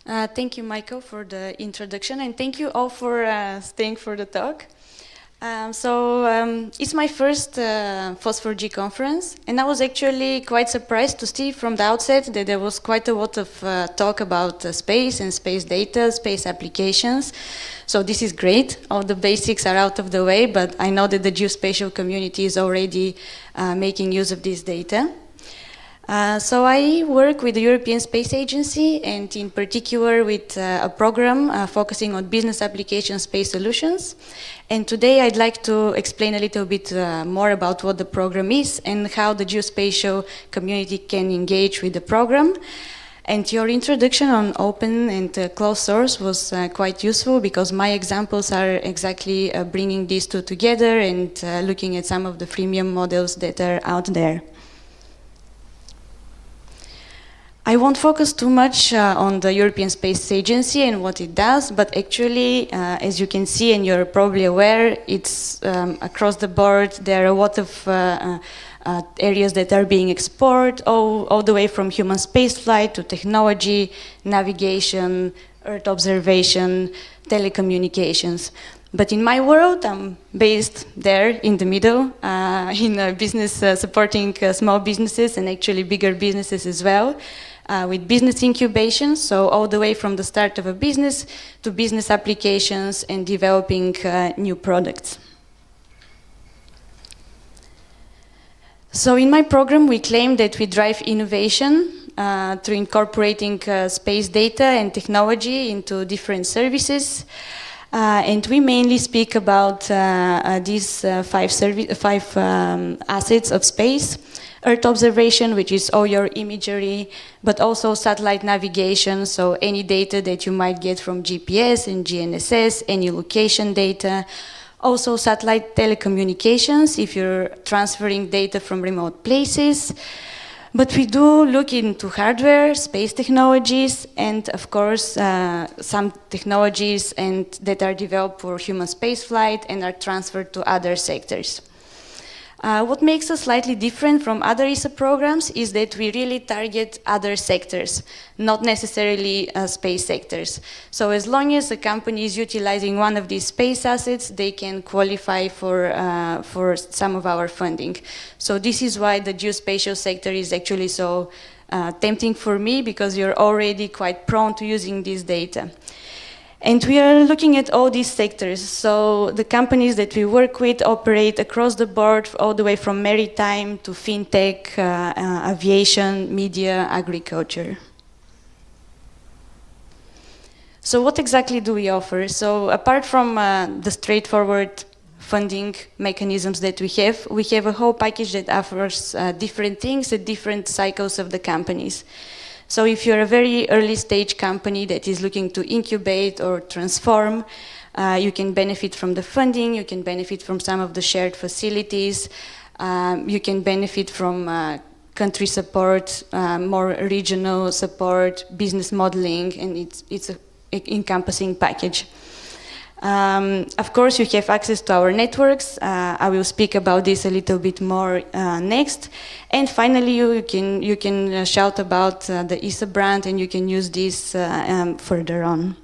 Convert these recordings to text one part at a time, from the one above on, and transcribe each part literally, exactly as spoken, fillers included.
Uh, thank you, Michael, for the introduction, and thank you all for uh, staying for the talk. Um, so um, it's my first uh, FOSS four G conference, and I was actually quite surprised to see from the outset that there was quite a lot of uh, talk about uh, space and space data, space applications. So this is great. All the basics are out of the way, but I know that the geospatial community is already uh, making use of this data. Uh, so I work with the European Space Agency, and in particular with uh, a program uh, focusing on business application space solutions. And today I'd like to explain a little bit uh, more about what the program is and how the geospatial community can engage with the program. And your introduction on open and uh, closed source was uh, quite useful, because my examples are exactly uh, bringing these two together and uh, looking at some of the freemium models that are out there. I won't focus too much uh, on the European Space Agency and what it does, but actually, uh, as you can see and you're probably aware, it's um, across the board. There are a lot of uh, uh, areas that are being explored, all, all the way from human spaceflight to technology, navigation, Earth observation, telecommunications. But in my world, I'm based there in the middle, uh, in a business uh, supporting uh, small businesses and actually bigger businesses as well. Uh, with business incubation, so all the way from the start of a business to business applications and developing uh, new products. So in my program, we claim that we drive innovation uh, through incorporating uh, space data and technology into different services. Uh, and we mainly speak about uh, uh, these uh, five, five um, assets of space. Earth observation, which is all your imagery, but also satellite navigation, so any data that you might get from G P S and G N S S, any location data. Also satellite telecommunications, if you're transferring data from remote places. But we do look into hardware, space technologies, and of course uh, some technologies and that are developed for human spaceflight and are transferred to other sectors. Uh, what makes us slightly different from other E S A programs is that we really target other sectors, not necessarily uh, space sectors. So as long as a company is utilizing one of these space assets, they can qualify for, uh, for some of our funding. So this is why the geospatial sector is actually so uh, tempting for me, because you're already quite prone to using this data. And we are looking at all these sectors. So the companies that we work with operate across the board, all the way from maritime to fintech, uh, uh, aviation, media, agriculture. So what exactly do we offer? So apart from uh, the straightforward funding mechanisms that we have, we have a whole package that offers uh, different things at different cycles of the companies. So if you're a very early stage company that is looking to incubate or transform, uh, you can benefit from the funding, you can benefit from some of the shared facilities, um, you can benefit from uh, country support, uh, more regional support, business modeling, and it's, it's an encompassing package. Um, of course, you have access to our networks. Uh, I will speak about this a little bit more uh, next. And finally, you can, you can uh, shout about uh, the E S A brand, and you can use this uh, um, further on.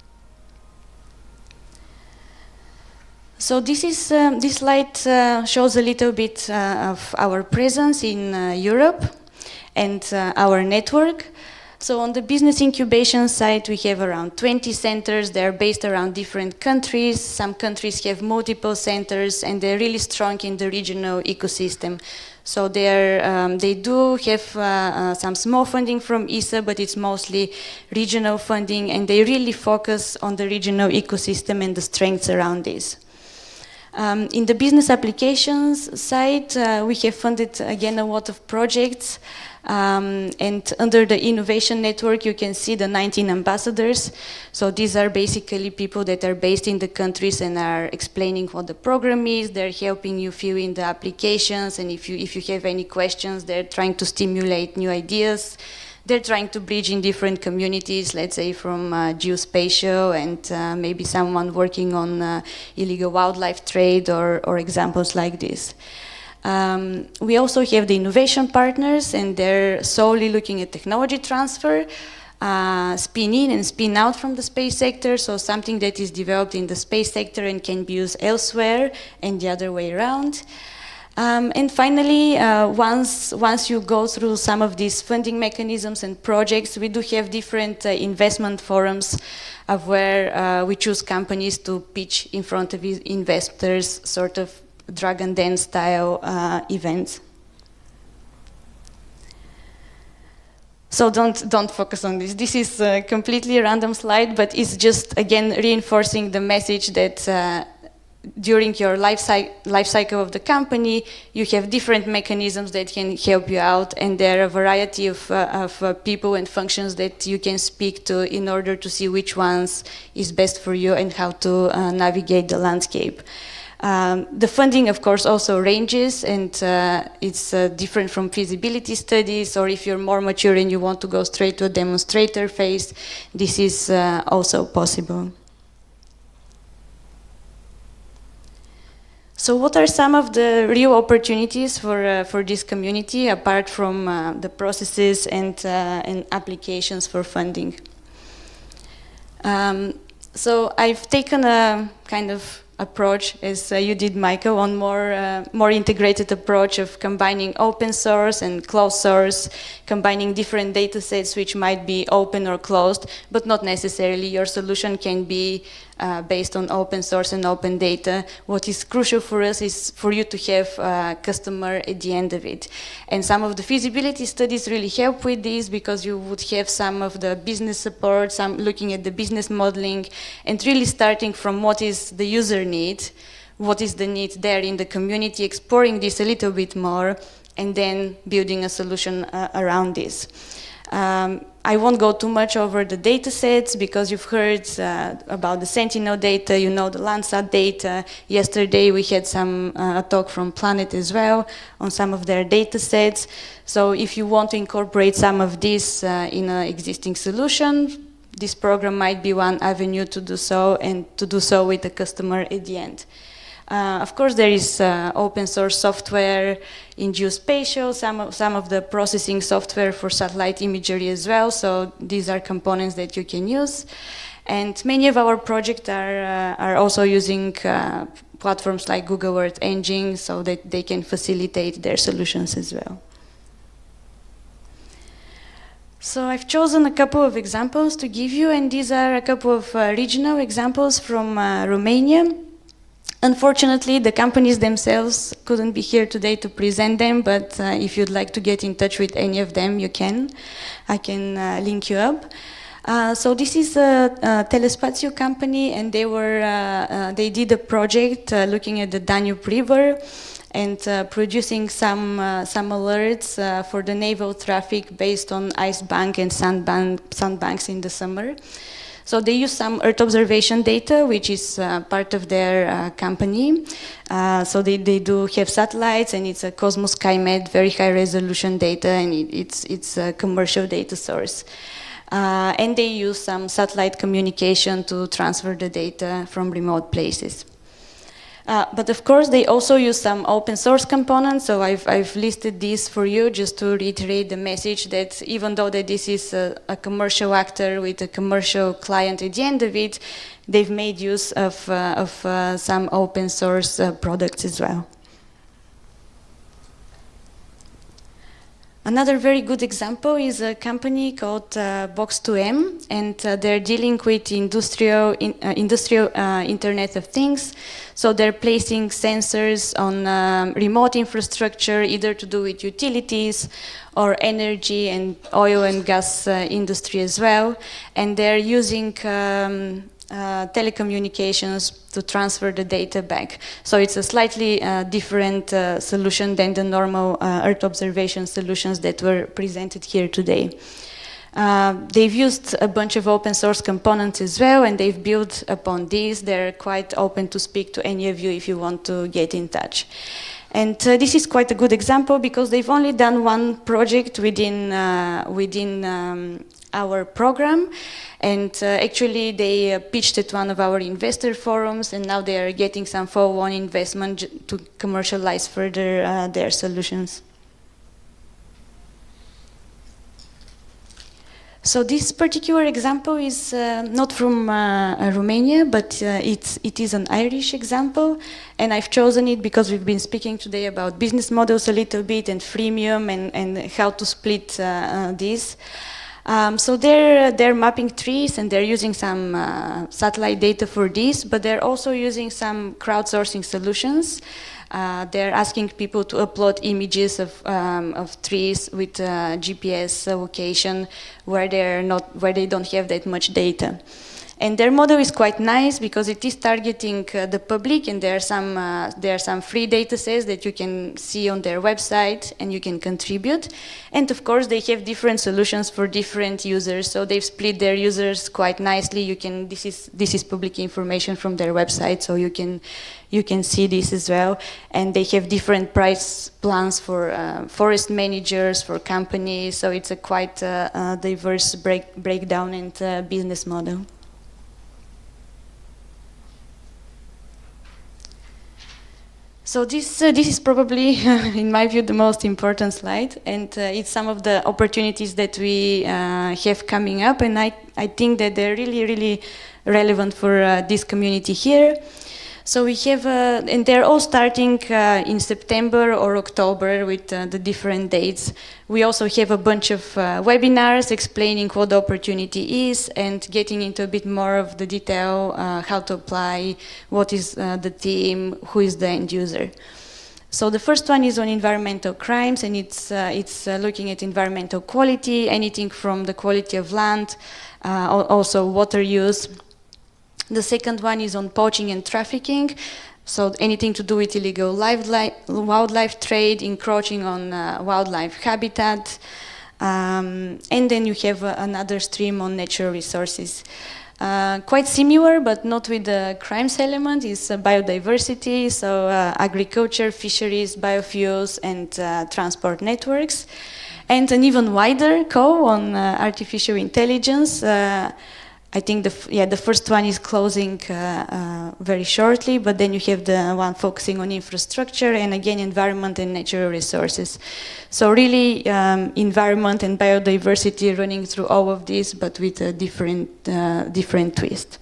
So this, is, um, this slide uh, shows a little bit uh, of our presence in uh, Europe and uh, our network. So on the business incubation side, we have around twenty centers. They're based around different countries. Some countries have multiple centers, and they're really strong in the regional ecosystem. So they're, um, they do have uh, uh, some small funding from E S A, but it's mostly regional funding, and they really focus on the regional ecosystem and the strengths around this. Um, in the business applications side, uh, we have funded, again, a lot of projects. Um, and under the innovation network, you can see the nineteen ambassadors. So these are basically people that are based in the countries and are explaining what the program is. They're helping you fill in the applications, and if you, if you have any questions, they're trying to stimulate new ideas. They're trying to bridge in different communities, let's say from uh, geospatial and uh, maybe someone working on uh, illegal wildlife trade, or, or examples like this. Um, we also have the innovation partners, and they're solely looking at technology transfer. uh, spin in and spin out from the space sector, so something that is developed in the space sector and can be used elsewhere and the other way around. Um, and finally, uh, once, once you go through some of these funding mechanisms and projects, we do have different uh, investment forums of where uh, we choose companies to pitch in front of investors, sort of Dragon Den style uh, events. So don't, don't focus on this. This is a completely random slide, but it's just, again, reinforcing the message that uh, during your life, life cycle of the company, you have different mechanisms that can help you out, and there are a variety of, uh, of uh, people and functions that you can speak to in order to see which ones is best for you and how to uh, navigate the landscape. Um, the funding, of course, also ranges, and uh, it's uh, different from feasibility studies, or if you're more mature and you want to go straight to a demonstrator phase, this is uh, also possible. So what are some of the real opportunities for, uh, for this community, apart from uh, the processes and, uh, and applications for funding? Um, so I've taken a kind of approach, as uh, you did, Michael, on more, uh, more integrated approach of combining open source and closed source, combining different data sets which might be open or closed, but not necessarily. Your solution can be uh, based on open source and open data. What is crucial for us is for you to have a customer at the end of it. And some of the feasibility studies really help with this, because you would have some of the business support, some looking at the business modeling, and really starting from what is the user need, what is the need there in the community, exploring this a little bit more, and then building a solution uh, around this. Um, I won't go too much over the data sets, because you've heard uh, about the Sentinel data, you know the Landsat data. Yesterday we had some uh, a talk from Planet as well on some of their data sets. So if you want to incorporate some of this uh, in an existing solution, this program might be one avenue to do so, and to do so with the customer at the end. Uh, of course, there is uh, open source software in geospatial, some of, some of the processing software for satellite imagery as well, so these are components that you can use. And many of our projects are, uh, are also using uh, platforms like Google Earth Engine, so that they can facilitate their solutions as well. So I've chosen a couple of examples to give you, and these are a couple of uh, regional examples from uh, Romania. Unfortunately, the companies themselves couldn't be here today to present them, but uh, if you'd like to get in touch with any of them, you can. I can uh, link you up. Uh, so this is a, a Telespazio company, and they were uh, uh, they did a project uh, looking at the Danube River and uh, producing some uh, some alerts uh, for the naval traffic based on ice bank and sandbank sandbanks in the summer. So they use some Earth observation data, which is uh, part of their uh, company. Uh, so they, they do have satellites, and it's a Cosmos SkyMed, very high resolution data, and it, it's, it's a commercial data source. Uh, and they use some satellite communication to transfer the data from remote places. Uh, but of course, they also use some open source components, so I've, I've listed these for you just to reiterate the message that even though that this is a, a commercial actor with a commercial client at the end of it, they've made use of, uh, of uh, some open source uh, products as well. Another very good example is a company called uh, Box two M, and uh, they're dealing with industrial, in, uh, industrial uh, Internet of Things. So they're placing sensors on um, remote infrastructure, either to do with utilities or energy and oil and gas uh, industry as well. And they're using um, Uh, telecommunications to transfer the data back. So it's a slightly uh, different uh, solution than the normal uh, Earth observation solutions that were presented here today. Uh, they've used a bunch of open source components as well, and they've built upon these. They're quite open to speak to any of you if you want to get in touch. And uh, this is quite a good example because they've only done one project within, uh, within um, our program, and uh, actually they uh, pitched at one of our investor forums, and now they are getting some follow-on investment to commercialize further uh, their solutions. So this particular example is uh, not from uh, Romania, but uh, it's, it is an Irish example, and I've chosen it because we've been speaking today about business models a little bit and freemium and, and how to split uh, uh, this. Um, so they're, they're mapping trees and they're using some uh, satellite data for this, but they're also using some crowdsourcing solutions. Uh, they're asking people to upload images of, um, of trees with uh, G P S location where they're not, where they don't have that much data. And their model is quite nice because it is targeting uh, the public, and there are some uh, there are some free data sets that you can see on their website and you can contribute. And of course, they have different solutions for different users. So they've split their users quite nicely. You can this is this is public information from their website, so you can you can see this as well. And they have different price plans for uh, forest managers, for companies. So it's a quite uh, uh, diverse break breakdown and uh, business model. So this, uh, this is probably, in my view, the most important slide, and uh, it's some of the opportunities that we uh, have coming up, and I, I think that they're really, really relevant for uh, this community here. So we have, uh, and they're all starting uh, in September or October with uh, the different dates. We also have a bunch of uh, webinars explaining what the opportunity is and getting into a bit more of the detail, uh, how to apply, what is uh, the team, who is the end user. So the first one is on environmental crimes, and it's, uh, it's uh, looking at environmental quality, anything from the quality of land, uh, also water use. The second one is on poaching and trafficking, so anything to do with illegal wildlife, wildlife trade, encroaching on uh, wildlife habitat. Um, and then you have uh, another stream on natural resources. Uh, quite similar, but not with the crimes element, is uh, biodiversity, so uh, agriculture, fisheries, biofuels, and uh, transport networks. And an even wider co on uh, artificial intelligence. Uh, I think the, yeah, the first one is closing uh, uh, very shortly, but then you have the one focusing on infrastructure and again environment and natural resources. So really um, environment and biodiversity running through all of this, but with a different, uh, different twist.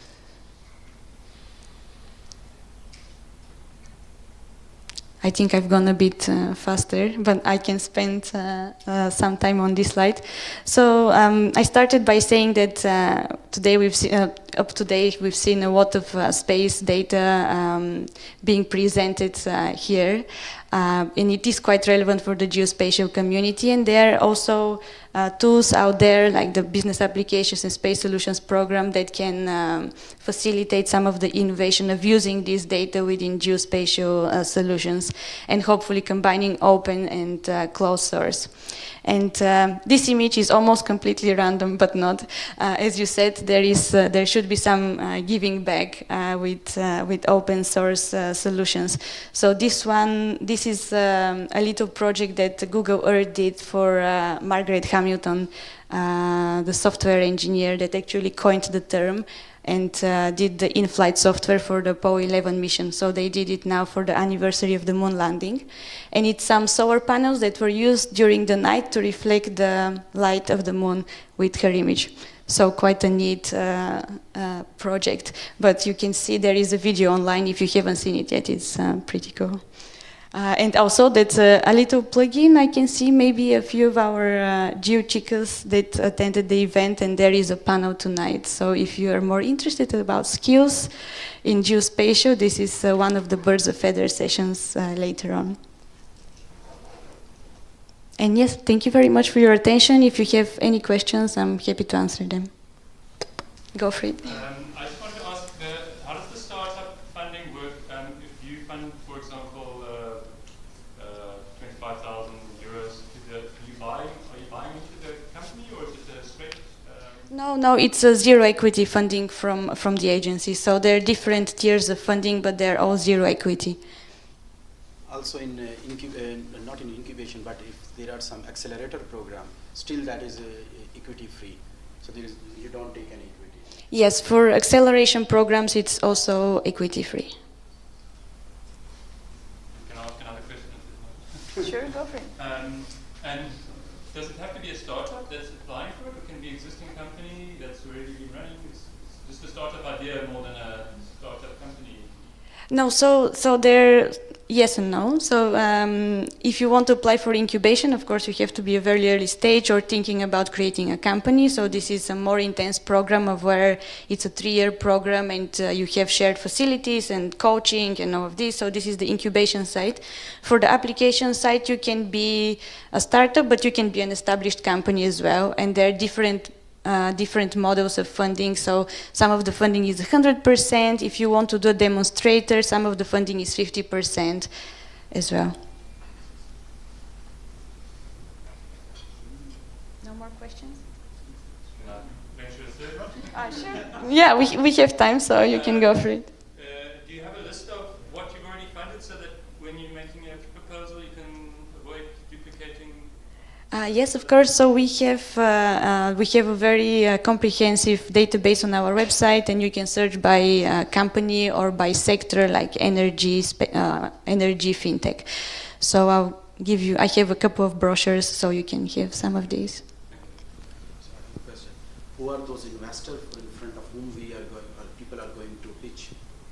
I think I've gone a bit uh, faster, but I can spend uh, uh, some time on this slide. So um, I started by saying that uh, today we've seen, uh, up to date we've seen a lot of uh, space data um, being presented uh, here. Uh, and it is quite relevant for the geospatial community, and there are also uh, tools out there like the Business Applications and Space Solutions program that can um, facilitate some of the innovation of using this data within geospatial uh, solutions and hopefully combining open and uh, closed source. And uh, this image is almost completely random, but not. Uh, as you said, there is uh, there should be some uh, giving back uh, with uh, with open source uh, solutions. So this one, this is um, a little project that Google Earth did for uh, Margaret Hamilton, uh, the software engineer that actually coined the term and uh, did the in-flight software for the Apollo eleven mission. So they did it now for the anniversary of the moon landing. And it's some solar panels that were used during the night to reflect the light of the moon with her image. So quite a neat uh, uh, project. But you can see there is a video online if you haven't seen it yet. It's uh, pretty cool. Uh, and also that's uh, a little plug-in. I can see maybe a few of our uh, GeoChicos that attended the event, and there is a panel tonight. So if you are more interested about skills in geospatial, this is uh, one of the Birds of Feather sessions uh, later on. And yes, thank you very much for your attention. If you have any questions, I'm happy to answer them. Go for it. Um, I just wanted to ask, the, how does the startup funding work? Um, if you fund, for example, uh, uh, twenty-five thousand euros, to the, are you buying? Are you buying into the company, or is it a straight? Um No, no, it's a zero equity funding from from the agency. So there are different tiers of funding, but they're all zero equity. Also, in uh, uh, not in incubation, but if there are some accelerator program, still that is uh, equity free. So there is, you don't take any equity. Yes, for acceleration programs, it's also equity free. Can I ask another question? Sure, go for it. Um, and does it have to be a startup that's applying for it, or can it be an existing company that's already been running? It's, it's just a startup idea more than a startup company. No, so so there, yes and no. So um, if you want to apply for incubation, of course you have to be a very early stage or thinking about creating a company. So this is a more intense program of where it's a three-year program and uh, you have shared facilities and coaching and all of this. So this is the incubation side. For the application side, you can be a startup, but you can be an established company as well. And there are different Uh, different models of funding. So some of the funding is one hundred percent. If you want to do a demonstrator, some of the funding is fifty percent as well. No more questions? Can I venture a third one? Ah, sure. Yeah, we, we have time, so you can go for it. Uh, do you have a list of what you've already funded so that when you're making a proposal you can avoid duplicating? Uh, yes, of course. So we have uh, uh, we have a very uh, comprehensive database on our website, and you can search by uh, company or by sector, like energy, spe- uh, energy, fintech. So I'll give you. I have a couple of brochures, so you can have some of these. Sorry, question. Who are those investors in front of whom we are going, or people are going to pitch?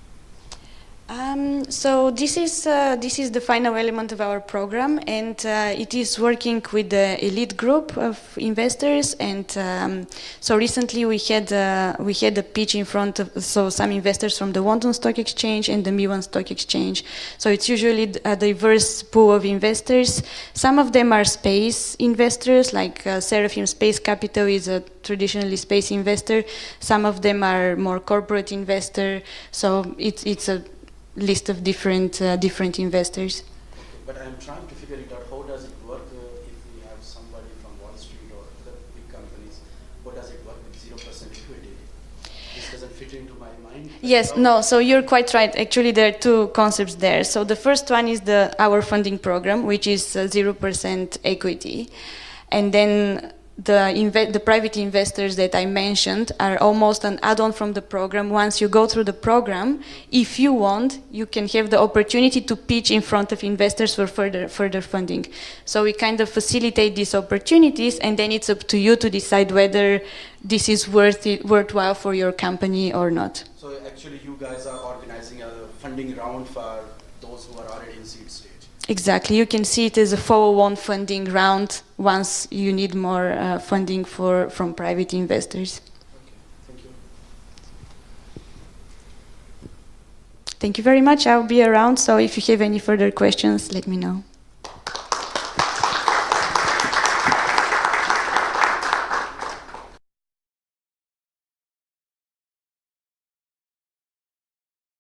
Um, so this is uh, this is the final element of our program, and uh, it is working with the elite group of investors. And um, so recently we had uh, we had a pitch in front of so some investors from the London Stock Exchange and the Milan Stock Exchange. So it's usually a diverse pool of investors. Some of them are space investors, like uh, Seraphim Space Capital is a traditionally space investor. Some of them are more corporate investor. So it's it's a list of different uh, different investors. Okay, but I'm trying to figure it out. How does it work uh, if we have somebody from Wall Street or other big companies? How does it work with zero percent equity? This doesn't fit into my mind. Yes, no, so you're quite right. Actually, there are two concepts there. So the first one is the our funding program, which is uh, zero percent equity. And then the, inve- the private investors that I mentioned are almost an add-on from the program. Once you go through the program, if you want, you can have the opportunity to pitch in front of investors for further further funding. So we kind of facilitate these opportunities, and then it's up to you to decide whether this is worth it, worthwhile for your company or not. So actually you guys are organizing a funding round for those who are already in seed stage. Exactly. You can see it as a follow-on funding round once you need more uh, funding for from private investors. Okay, thank you. Thank you very much. I'll be around, so if you have any further questions, let me know.